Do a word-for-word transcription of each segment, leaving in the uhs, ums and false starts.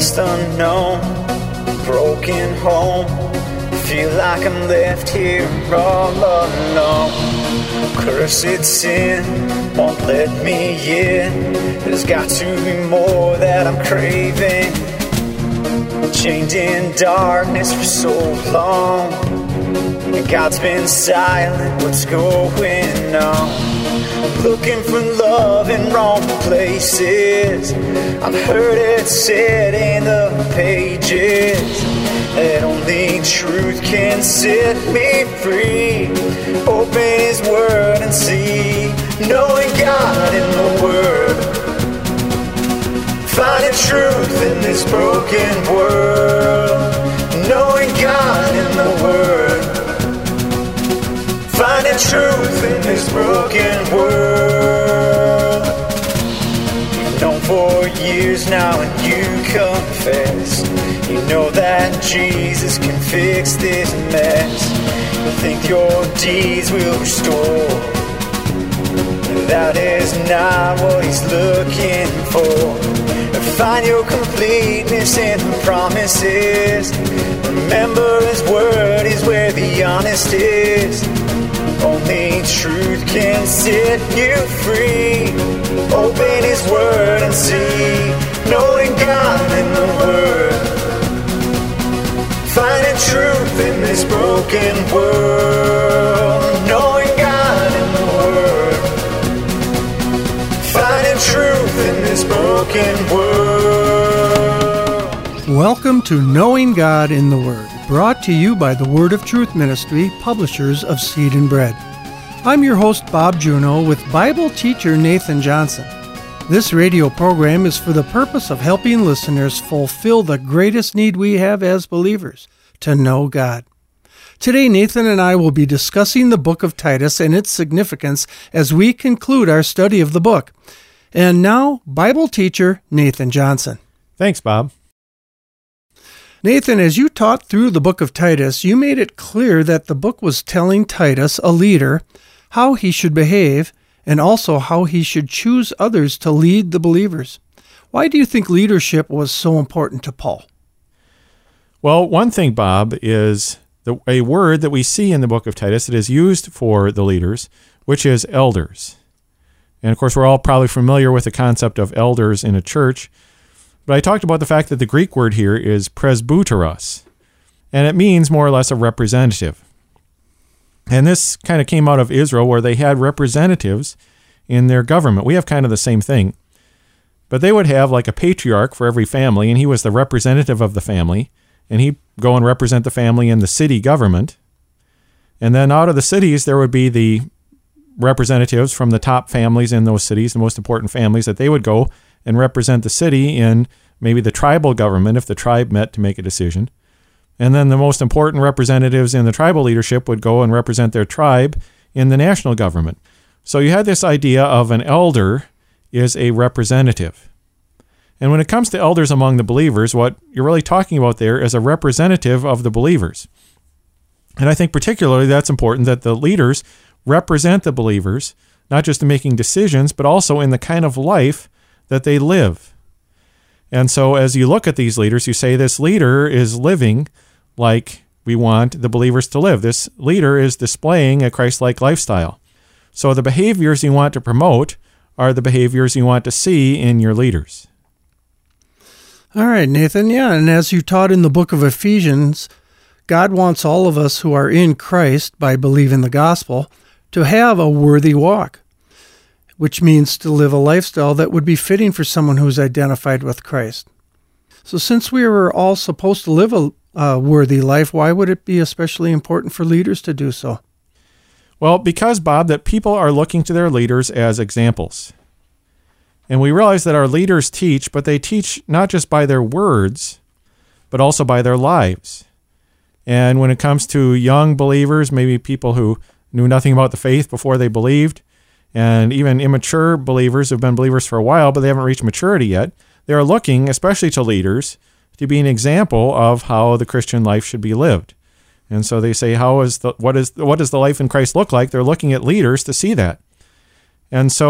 lost unknown, broken home. Feel like I'm left here all alone. Cursed sin won't let me in. There's got to be more that I'm craving. Chained in darkness for so long, and God's been silent. What's going on? Looking for love in wrong places. I've heard it said in the pages that only truth can set me free. Open His Word and see, knowing God in the Word, finding truth in this broken world. Knowing God in the Word, finding truth in this broken world. You've known for years now and you confess. You know that Jesus can fix this mess. You think your deeds will restore. That is not what He's looking for. Find your completeness in the promises. Remember His Word is where the honest is. Only truth can set you free. Open His Word and see, knowing God in the Word, finding truth in this broken world. Knowing God in the Word, finding truth in this broken world. Welcome to Knowing God in the Word, brought to you by the Word of Truth Ministry, publishers of Seed and Bread. I'm your host, Bob Juneau, with Bible teacher Nathan Johnson. This radio program is for the purpose of helping listeners fulfill the greatest need we have as believers, to know God. Today, Nathan and I will be discussing the book of Titus and its significance as we conclude our study of the book. And now, Bible teacher Nathan Johnson. Thanks, Bob. Nathan, as you taught through the book of Titus, you made it clear that the book was telling Titus, a leader, how he should behave and also how he should choose others to lead the believers. Why do you think leadership was so important to Paul? Well, one thing, Bob, is the, a word that we see in the book of Titus that is used for the leaders, which is elders. And, of course, we're all probably familiar with the concept of elders in a church. But I talked about the fact that the Greek word here is presbyteros, and it means more or less a representative. And this kind of came out of Israel, where they had representatives in their government. We have kind of the same thing. But they would have like a patriarch for every family, and he was the representative of the family, and he'd go and represent the family in the city government. And then out of the cities, there would be the representatives from the top families in those cities, the most important families, that they would go and represent the city in maybe the tribal government if the tribe met to make a decision. And then the most important representatives in the tribal leadership would go and represent their tribe in the national government. So you had this idea of an elder is a representative. And when it comes to elders among the believers, what you're really talking about there is a representative of the believers. And I think particularly that's important, that the leaders represent the believers, not just in making decisions, but also in the kind of life that they live. And so as you look at these leaders, you say this leader is living like we want the believers to live. This leader is displaying a Christ-like lifestyle. So the behaviors you want to promote are the behaviors you want to see in your leaders. All right, Nathan. Yeah, and as you taught in the book of Ephesians, God wants all of us who are in Christ by believing the gospel to have a worthy walk, which means to live a lifestyle that would be fitting for someone who's identified with Christ. So since we were all supposed to live a, a worthy life, why would it be especially important for leaders to do so? Well, because, Bob, that people are looking to their leaders as examples. And we realize that our leaders teach, but they teach not just by their words, but also by their lives. And when it comes to young believers, maybe people who knew nothing about the faith before they believed, and even immature believers who've been believers for a while, but they haven't reached maturity yet, they are looking, especially to leaders, to be an example of how the Christian life should be lived. And so they say, "How is the what is what does the life in Christ look like?" They're looking at leaders to see that. And so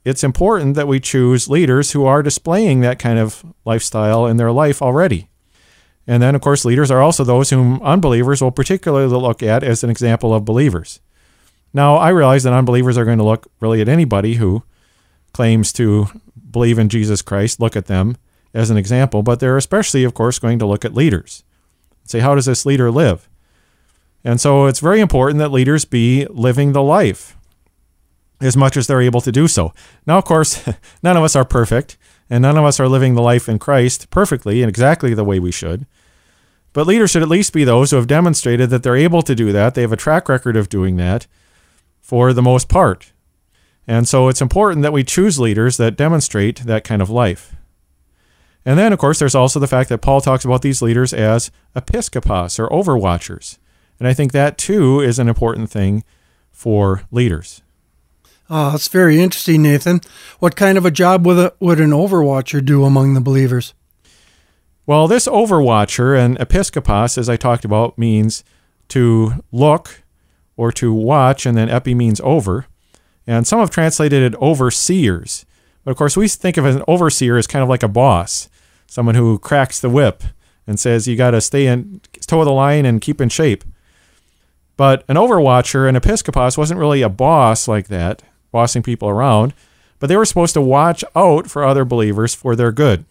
it's important that we choose leaders who are displaying that kind of lifestyle in their life already. And then, of course, leaders are also those whom unbelievers will particularly look at as an example of believers. Now, I realize that unbelievers are going to look really at anybody who claims to believe in Jesus Christ, look at them as an example, but they're especially, of course, going to look at leaders and say, how does this leader live? And so it's very important that leaders be living the life as much as they're able to do so. Now, of course, none of us are perfect, and none of us are living the life in Christ perfectly and exactly the way we should. But leaders should at least be those who have demonstrated that they're able to do that. They have a track record of doing that for the most part. And so it's important that we choose leaders that demonstrate that kind of life. And then, of course, there's also the fact that Paul talks about these leaders as episkopos, or overwatchers. And I think that, too, is an important thing for leaders. Oh, that's very interesting, Nathan. What kind of a job would, a, would an overwatcher do among the believers? Well, this overwatcher, and episkopos, as I talked about, means to look or to watch, and then epi means over. And some have translated it overseers. But of course, we think of an overseer as kind of like a boss, someone who cracks the whip and says you got to stay in, toe the line and keep in shape. But an overwatcher, an episkopos, wasn't really a boss like that, bossing people around, but they were supposed to watch out for other believers for their good.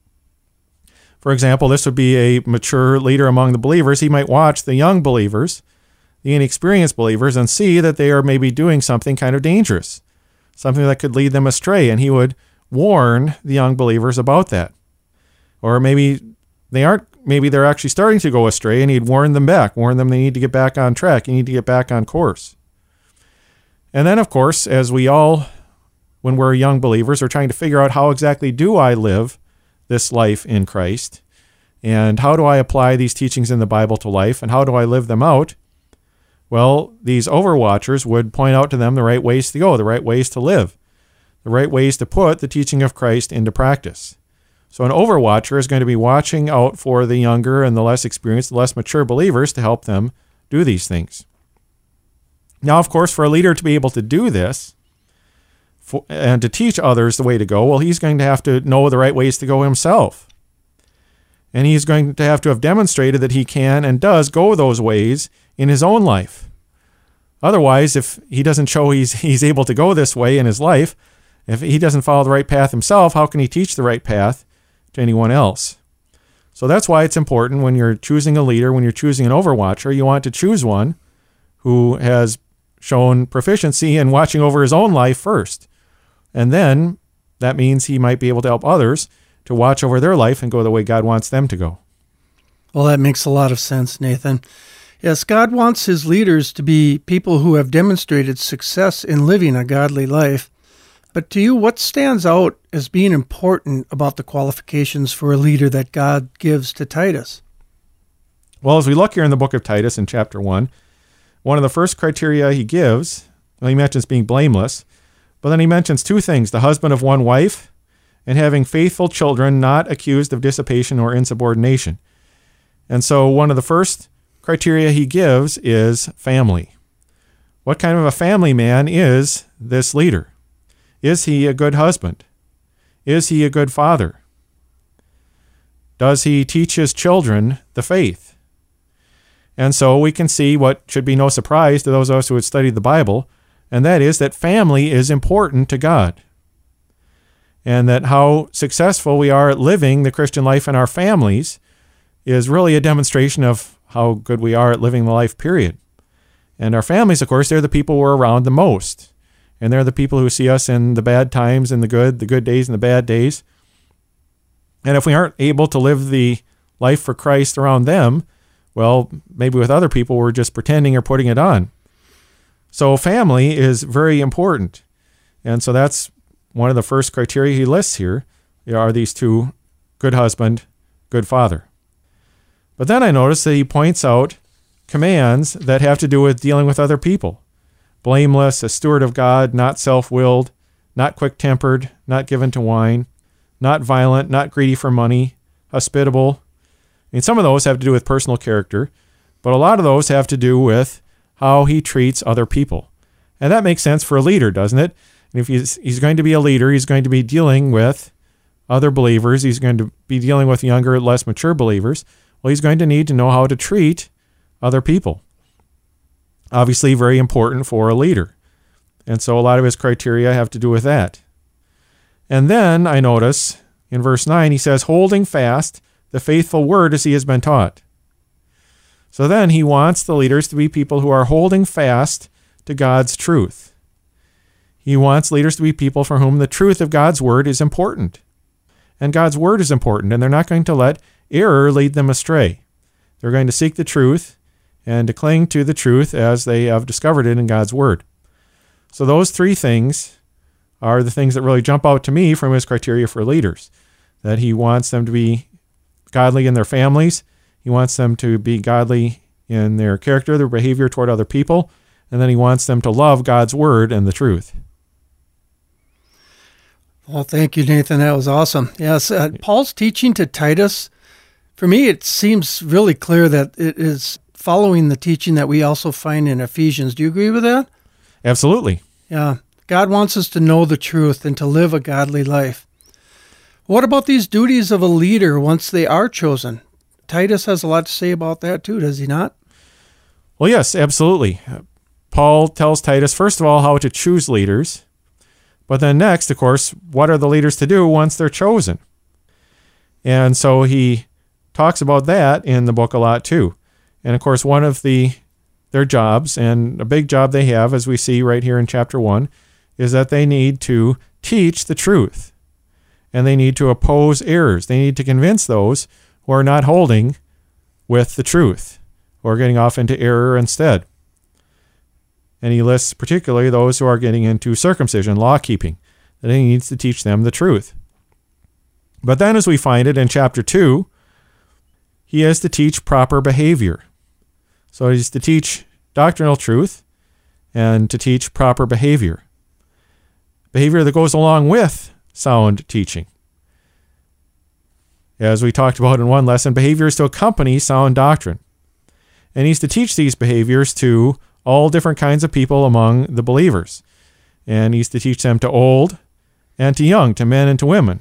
For example, this would be a mature leader among the believers. He might watch the young believers, the inexperienced believers, and see that they are maybe doing something kind of dangerous, something that could lead them astray, and he would warn the young believers about that. Or maybe they aren't, maybe they're actually starting to go astray, and he'd warn them back, warn them they need to get back on track, you need to get back on course. And then, of course, as we all, when we're young believers, are trying to figure out how exactly do I live this life in Christ, and how do I apply these teachings in the Bible to life, and how do I live them out? Well, these overwatchers would point out to them the right ways to go, the right ways to live, the right ways to put the teaching of Christ into practice. So an overwatcher is going to be watching out for the younger and the less experienced, the less mature believers to help them do these things. Now, of course, for a leader to be able to do this for, and to teach others the way to go, well, he's going to have to know the right ways to go himself. And he's going to have to have demonstrated that he can and does go those ways in his own life. Otherwise, if he doesn't show he's he's able to go this way in his life, if he doesn't follow the right path himself, how can he teach the right path to anyone else? So that's why it's important when you're choosing a leader, when you're choosing an overwatcher, you want to choose one who has shown proficiency in watching over his own life first. And then that means he might be able to help others to watch over their life and go the way God wants them to go. Well, that makes a lot of sense, Nathan. Yes, God wants his leaders to be people who have demonstrated success in living a godly life. But to you, what stands out as being important about the qualifications for a leader that God gives to Titus? Well, as we look here in the book of Titus in chapter one, one of the first criteria he gives, well, he mentions being blameless, but then he mentions two things, the husband of one wife and having faithful children not accused of dissipation or insubordination. And so one of the first criteria he gives is family. What kind of a family man is this leader? Is he a good husband? Is he a good father? Does he teach his children the faith? And so we can see what should be no surprise to those of us who had studied the Bible, and that is that family is important to God. And that how successful we are at living the Christian life in our families is really a demonstration of how good we are at living the life, period. And our families, of course, they're the people we're around the most. And they're the people who see us in the bad times and the good, the good days and the bad days. And if we aren't able to live the life for Christ around them, well, maybe with other people we're just pretending or putting it on. So family is very important. And so that's one of the first criteria he lists here, are these two, good husband, good father. But then I notice that he points out commands that have to do with dealing with other people. Blameless, a steward of God, not self-willed, not quick-tempered, not given to wine, not violent, not greedy for money, hospitable. I mean, some of those have to do with personal character, but a lot of those have to do with how he treats other people. And that makes sense for a leader, doesn't it? And if he's, he's going to be a leader, he's going to be dealing with other believers. He's going to be dealing with younger, less mature believers. Well, he's going to need to know how to treat other people. Obviously, very important for a leader. And so a lot of his criteria have to do with that. And then I notice in verse nine, he says, holding fast the faithful word as he has been taught. So then he wants the leaders to be people who are holding fast to God's truth. He wants leaders to be people for whom the truth of God's word is important. And God's word is important, and they're not going to let error lead them astray. They're going to seek the truth and to cling to the truth as they have discovered it in God's word. So those three things are the things that really jump out to me from his criteria for leaders. That he wants them to be godly in their families. He wants them to be godly in their character, their behavior toward other people. And then he wants them to love God's word and the truth. Well, thank you, Nathan. That was awesome. Yes, uh, Paul's teaching to Titus, for me, it seems really clear that it is following the teaching that we also find in Ephesians. Do you agree with that? Absolutely. Yeah. God wants us to know the truth and to live a godly life. What about these duties of a leader once they are chosen? Titus has a lot to say about that too, does he not? Well, yes, absolutely. Paul tells Titus, first of all, how to choose leaders. But then next, of course, what are the leaders to do once they're chosen? And so he talks about that in the book a lot too. And of course, one of the their jobs, and a big job they have, as we see right here in chapter one, is that they need to teach the truth. And they need to oppose errors. They need to convince those who are not holding with the truth, or getting off into error instead. And he lists particularly those who are getting into circumcision, law-keeping, that he needs to teach them the truth. But then as we find it in chapter two, he is to teach proper behavior. So he's to teach doctrinal truth and to teach proper behavior. Behavior that goes along with sound teaching. As we talked about in one lesson, behavior is to accompany sound doctrine. And he's to teach these behaviors to all different kinds of people among the believers. And he's to teach them to old and to young, to men and to women.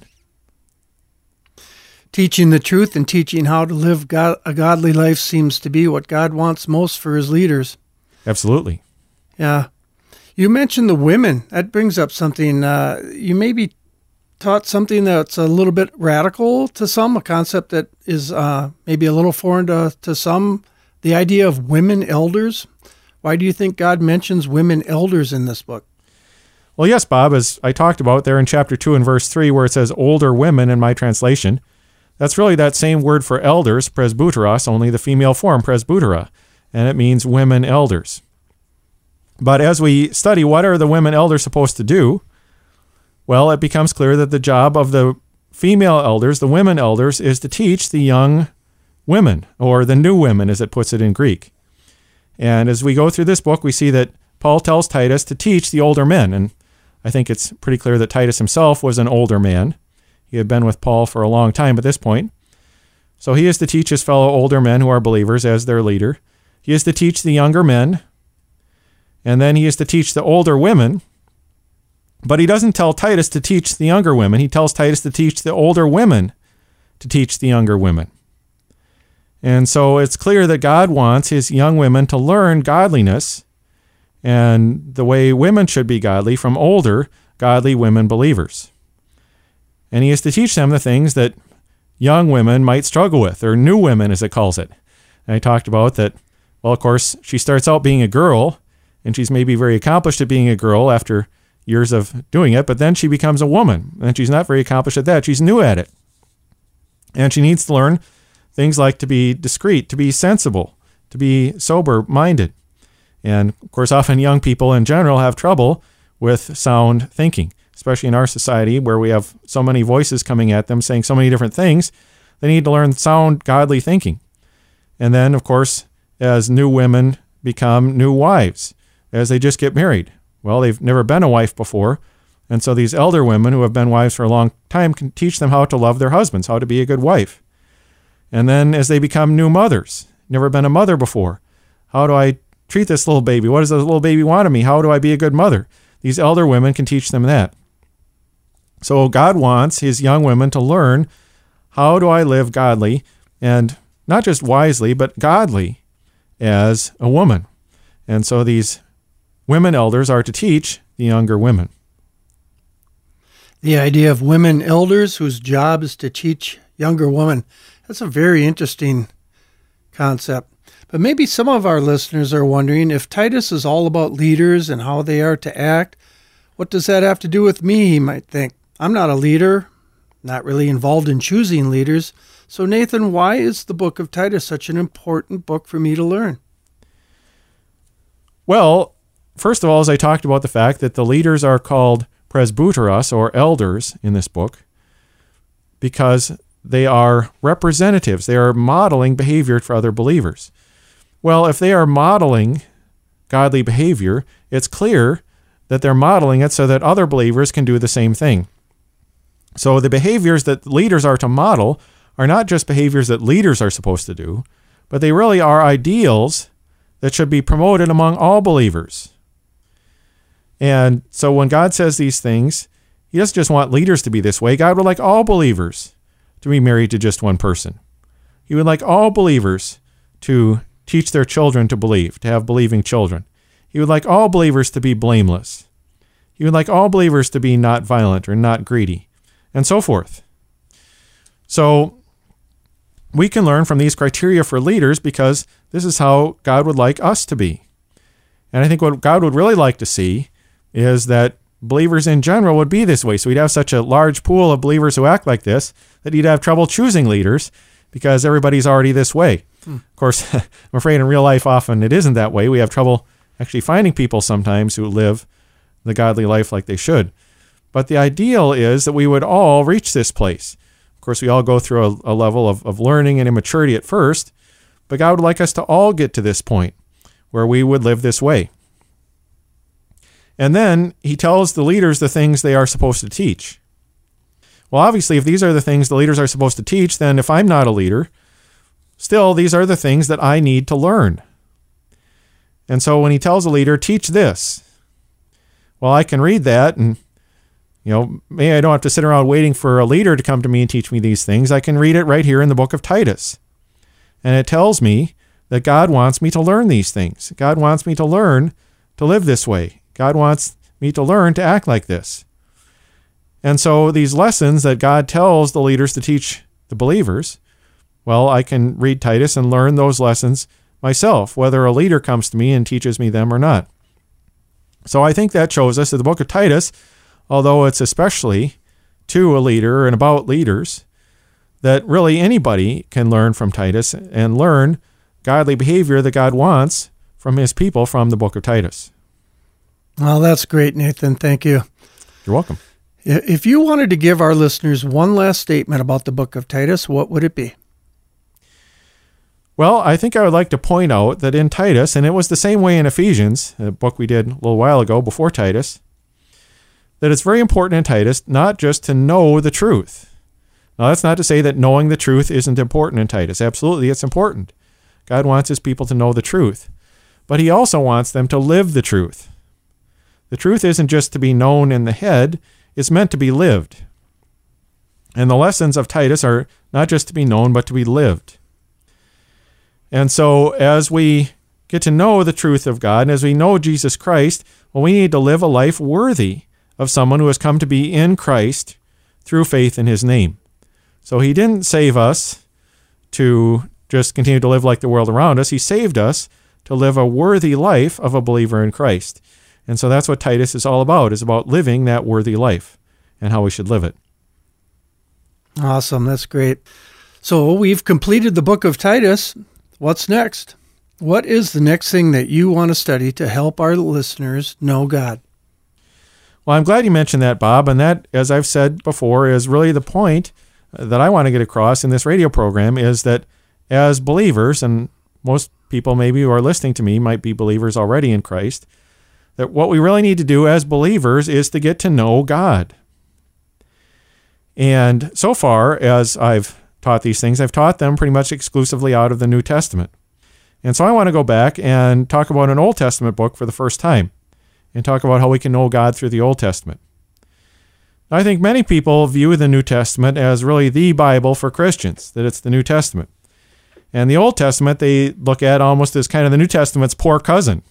Teaching the truth and teaching how to live God, a godly life seems to be what God wants most for his leaders. Absolutely. Yeah. You mentioned the women. That brings up something. Uh, you maybe taught something that's a little bit radical to some, a concept that is uh, maybe a little foreign to, to some, the idea of women elders. Why do you think God mentions women elders in this book? Well, yes, Bob, as I talked about there in chapter two and verse three, where it says older women in my translation, that's really that same word for elders, presbyteros, only the female form, presbytera, and it means women elders. But as we study what are the women elders supposed to do, well, it becomes clear that the job of the female elders, the women elders, is to teach the young women, or the new women, as it puts it in Greek. And as we go through this book, we see that Paul tells Titus to teach the older men, and I think it's pretty clear that Titus himself was an older man. He had been with Paul for a long time at this point. So he is to teach his fellow older men who are believers as their leader. He is to teach the younger men, and then he is to teach the older women. But he doesn't tell Titus to teach the younger women. He tells Titus to teach the older women to teach the younger women. And so it's clear that God wants his young women to learn godliness and the way women should be godly from older, godly women believers. And he is to teach them the things that young women might struggle with, or new women, as it calls it. And I talked about that, well, of course, she starts out being a girl, and she's maybe very accomplished at being a girl after years of doing it, but then she becomes a woman, and she's not very accomplished at that. She's new at it. And she needs to learn things like to be discreet, to be sensible, to be sober-minded. And, of course, often young people in general have trouble with sound thinking, especially in our society where we have so many voices coming at them saying so many different things. They need to learn sound, godly thinking. And then, of course, as new women become new wives, as they just get married. Well, they've never been a wife before, and so these elder women who have been wives for a long time can teach them how to love their husbands, how to be a good wife. And then as they become new mothers, never been a mother before, how do I treat this little baby? What does this little baby want of me? How do I be a good mother? these elder women can teach them that. So God wants his young women to learn, how do I live godly, and not just wisely, but godly as a woman. And so these women elders are to teach the younger women. The idea of women elders whose job is to teach younger women, that's a very interesting concept. But maybe some of our listeners are wondering, if Titus is all about leaders and how they are to act, what does that have to do with me, he might think. I'm not a leader, not really involved in choosing leaders. So Nathan, why is the book of Titus such an important book for me to learn? Well, first of all, as I talked about the fact that the leaders are called presbyteros, or elders, in this book, because they are representatives. They are modeling behavior for other believers. Well, if they are modeling godly behavior, it's clear that they're modeling it so that other believers can do the same thing. So the behaviors that leaders are to model are not just behaviors that leaders are supposed to do, but they really are ideals that should be promoted among all believers. And so when God says these things, he doesn't just want leaders to be this way. God would like all believers to be married to just one person. He would like all believers to teach their children to believe, to have believing children. He would like all believers to be blameless. He would like all believers to be not violent or not greedy, and so forth. So we can learn from these criteria for leaders because this is how God would like us to be. And I think what God would really like to see is that believers in general would be this way. So we'd have such a large pool of believers who act like this that he'd have trouble choosing leaders because everybody's already this way. Hmm. Of course, I'm afraid in real life often it isn't that way. We have trouble actually finding people sometimes who live the godly life like they should. But the ideal is that we would all reach this place. Of course, we all go through a, a level of, of learning and immaturity at first, but God would like us to all get to this point where we would live this way. And then he tells the leaders the things they are supposed to teach. Well, obviously, if these are the things the leaders are supposed to teach, then if I'm not a leader, still, these are the things that I need to learn. And so when he tells a leader, teach this, well, I can read that and You know, maybe I don't have to sit around waiting for a leader to come to me and teach me these things. I can read it right here in the book of Titus. And it tells me that God wants me to learn these things. God wants me to learn to live this way. God wants me to learn to act like this. And so these lessons that God tells the leaders to teach the believers, well, I can read Titus and learn those lessons myself, whether a leader comes to me and teaches me them or not. So I think that shows us that the book of Titus, although it's especially to a leader and about leaders, that really anybody can learn from Titus and learn godly behavior that God wants from his people from the book of Titus. Well, that's great, Nathan. Thank you. You're welcome. If you wanted to give our listeners one last statement about the book of Titus, what would it be? Well, I think I would like to point out that in Titus, and it was the same way in Ephesians, a book we did a little while ago before Titus, that it's very important in Titus not just to know the truth. Now, that's not to say that knowing the truth isn't important in Titus. Absolutely, it's important. God wants his people to know the truth. But he also wants them to live the truth. The truth isn't just to be known in the head, it's meant to be lived. And the lessons of Titus are not just to be known, but to be lived. And so as we get to know the truth of God, and as we know Jesus Christ, well, we need to live a life worthy of someone who has come to be in Christ through faith in his name. So he didn't save us to just continue to live like the world around us. He saved us to live a worthy life of a believer in Christ. And so that's what Titus is all about, is about living that worthy life and how we should live it. Awesome. That's great. So we've completed the book of Titus. What's next? What is the next thing that you want to study to help our listeners know God? Well, I'm glad you mentioned that, Bob. And that, as I've said before, is really the point that I want to get across in this radio program, is that as believers, and most people maybe who are listening to me might be believers already in Christ, that what we really need to do as believers is to get to know God. And so far, as I've taught these things, I've taught them pretty much exclusively out of the New Testament. And so I want to go back and talk about an Old Testament book for the first time. and talk about how we can know God through the Old Testament. I think many people view the New Testament as really the Bible for Christians, that it's the New Testament. And the Old Testament they look at almost as kind of the New Testament's poor cousin.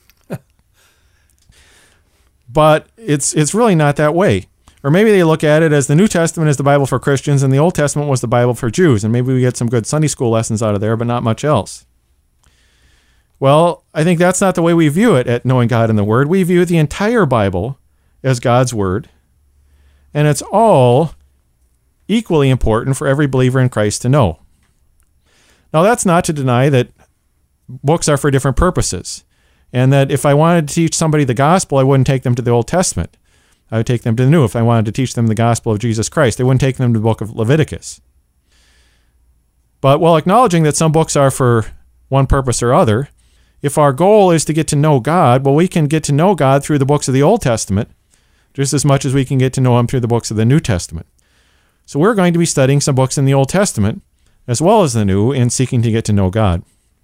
But it's it's really not that way. Or maybe they look at it as the New Testament is the Bible for Christians and the Old Testament was the Bible for Jews. And maybe we get some good Sunday school lessons out of there, but not much else. Well, I think that's not the way we view it at Knowing God in the Word. We view the entire Bible as God's Word. And it's all equally important for every believer in Christ to know. Now, that's not to deny that books are for different purposes. And that if I wanted to teach somebody the gospel, I wouldn't take them to the Old Testament. I would take them to the New. If I wanted to teach them the gospel of Jesus Christ, I wouldn't take them to the book of Leviticus. But while acknowledging that some books are for one purpose or other, if our goal is to get to know God, well, we can get to know God through the books of the Old Testament just as much as we can get to know Him through the books of the New Testament. So we're going to be studying some books in the Old Testament as well as the New in seeking to get to know God.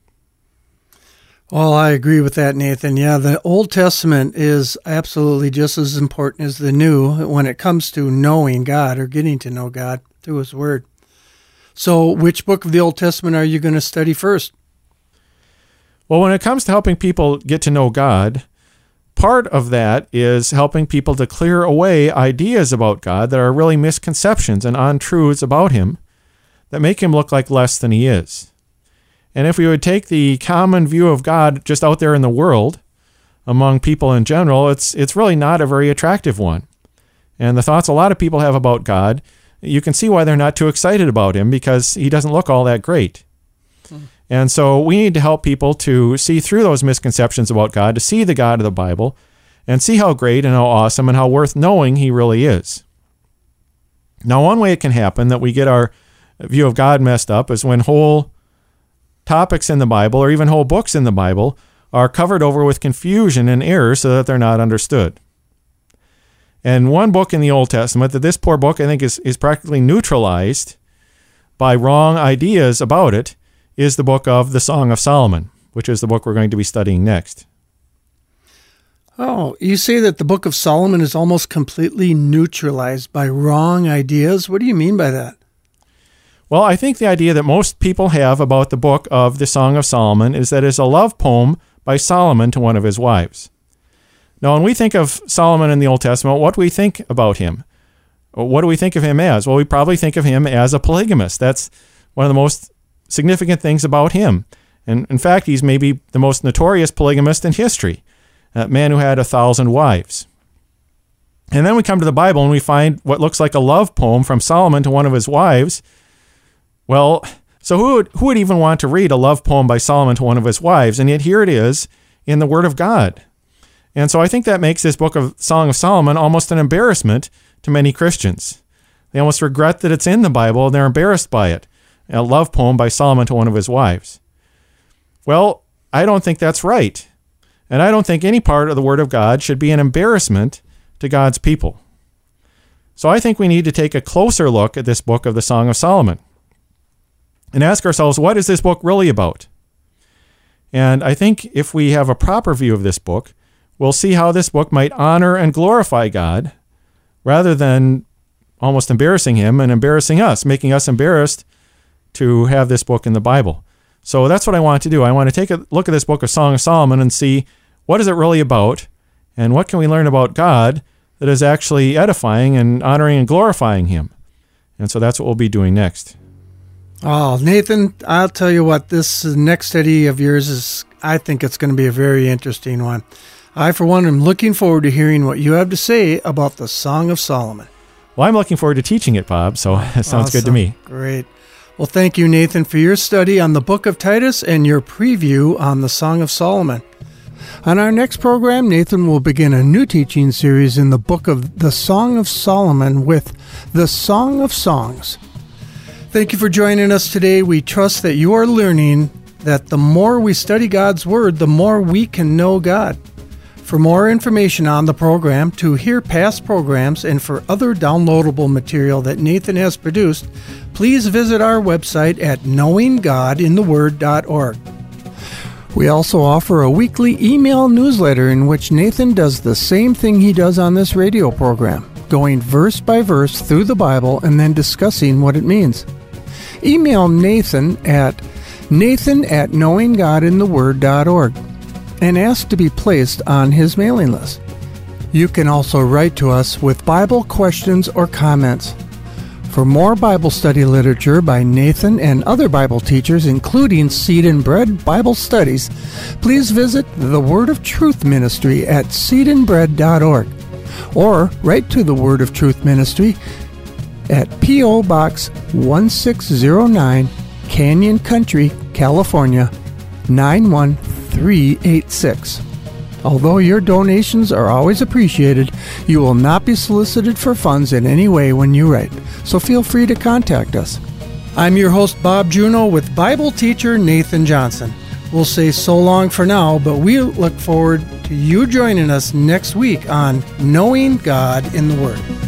Well, I agree with that, Nathan. Yeah, the Old Testament is absolutely just as important as the New when it comes to knowing God or getting to know God through His Word. So which book of the Old Testament are you going to study first? Well, when it comes to helping people get to know God, part of that is helping people to clear away ideas about God that are really misconceptions and untruths about Him that make Him look like less than He is. And if we would take the common view of God just out there in the world, among people in general, it's it's really not a very attractive one. And the thoughts a lot of people have about God, you can see why they're not too excited about Him because He doesn't look all that great. Hmm. And so we need to help people to see through those misconceptions about God, to see the God of the Bible, and see how great and how awesome and how worth knowing He really is. Now, one way it can happen that we get our view of God messed up is when whole topics in the Bible, or even whole books in the Bible, are covered over with confusion and error so that they're not understood. And one book in the Old Testament that this poor book, I think, is, is practically neutralized by wrong ideas about it is the book of the Song of Solomon, which is the book we're going to be studying next. Oh, you say that the book of Solomon is almost completely neutralized by wrong ideas? What do you mean by that? Well, I think the idea that most people have about the book of the Song of Solomon is that it's a love poem by Solomon to one of his wives. Now, when we think of Solomon in the Old Testament, what do we think about him? What do we think of him as? Well, we probably think of him as a polygamist. That's one of the most significant things about him. And in fact, he's maybe the most notorious polygamist in history, a man who had a thousand wives. And then we come to the Bible and we find what looks like a love poem from Solomon to one of his wives. Well, so who would, who would even want to read a love poem by Solomon to one of his wives? And yet here it is in the Word of God. And so I think that makes this book of Song of Solomon almost an embarrassment to many Christians. They almost regret that it's in the Bible and they're embarrassed by it. A love poem by Solomon to one of his wives. Well, I don't think that's right. And I don't think any part of the Word of God should be an embarrassment to God's people. So I think we need to take a closer look at this book of the Song of Solomon and ask ourselves, what is this book really about? And I think if we have a proper view of this book, we'll see how this book might honor and glorify God rather than almost embarrassing Him and embarrassing us, making us embarrassed to have this book in the Bible. So that's what I want to do. I want to take a look at this book of Song of Solomon and see what is it really about and what can we learn about God that is actually edifying and honoring and glorifying Him. And so that's what we'll be doing next. Oh, Nathan, I'll tell you what, this next study of yours is, I think it's going to be a very interesting one. I, for one, am looking forward to hearing what you have to say about the Song of Solomon. Well, I'm looking forward to teaching it, Bob, so that sounds awesome. Good to me. Great. Well, thank you, Nathan, for your study on the book of Titus and your preview on the Song of Solomon. On our next program, Nathan will begin a new teaching series in the book of the Song of Solomon with the Song of Songs. Thank you for joining us today. We trust that you are learning that the more we study God's Word, the more we can know God. For more information on the program, to hear past programs, and for other downloadable material that Nathan has produced, please visit our website at knowing god in the word dot org. We also offer a weekly email newsletter in which Nathan does the same thing he does on this radio program, going verse by verse through the Bible and then discussing what it means. Email Nathan at nathan at knowing god in the word dot org and ask to be placed on his mailing list. You can also write to us with Bible questions or comments. For more Bible study literature by Nathan and other Bible teachers, including Seed and Bread Bible studies, please visit the Word of Truth Ministry at seed and bread dot org or write to the Word of Truth Ministry at P O. Box one six zero nine, Canyon Country, California, nine one three eight six. Although your donations are always appreciated, you will not be solicited for funds in any way when you write, so feel free to contact us. I'm your host, Bob Juneau, with Bible teacher Nathan Johnson. We'll say so long for now, but we look forward to you joining us next week on Knowing God in the Word.